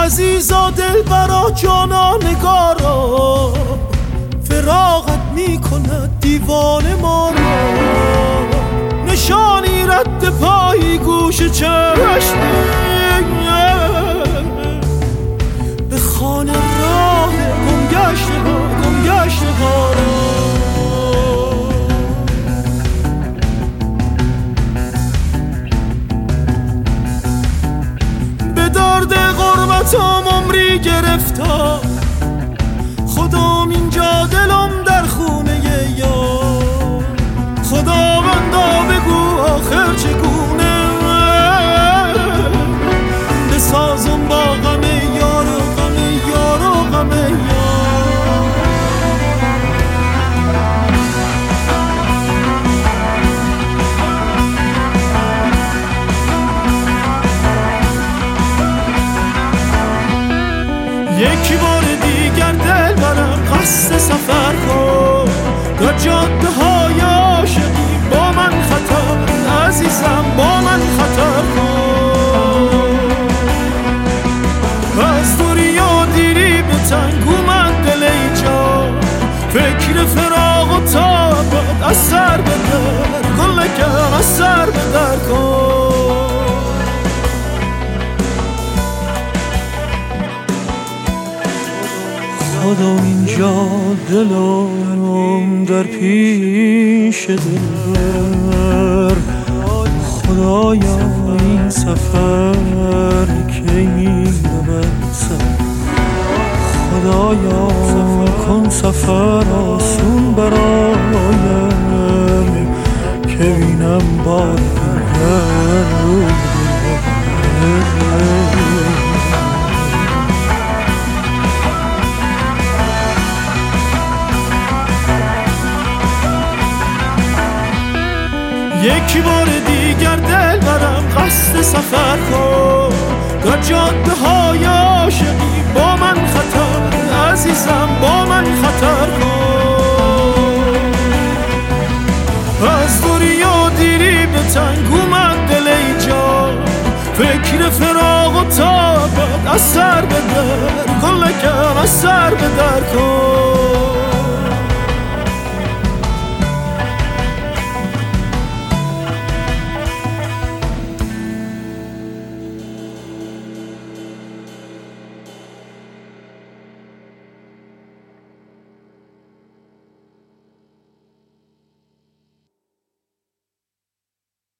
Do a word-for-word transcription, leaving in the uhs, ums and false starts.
عزیزا دلبرا جانا نگارا، فراقت میکند دیوان ما را، نشانی رد پایی گوش چشمی به خانه راه گمگشته ها گمگشته ها را. به درد غربتم عمری گرفتم، خدام اینجا دلم در خونه یار، خدا بندا بگو آخر چگونه بسازم با غم یار و غم یار و غم یار. یکی بار دیگر دل برم قصد سفر کن، در جاده های عاشقی با من خطر، عزیزم با من خطر کن. از دوری و دیری به تنگ اومد دل اینجا، فکر فراق و تابت از سر بدر، گل نکن از سر بدر کن. خدا اینجا دلم در پیش دل، خدایا این سفر کی میرود سر، خدایا کن سفر آسون برایم که بینم بار دیگر. یکی بار دیگر دل برم قصد سفر کن، در جاده های عاشقی با من خطر، عزیزم با من خطر کن. از دوری و دیری به تنگ اومد دل اینجا، فکر فراق و تابت از سر بدر، گل نکن از سر بدر کن.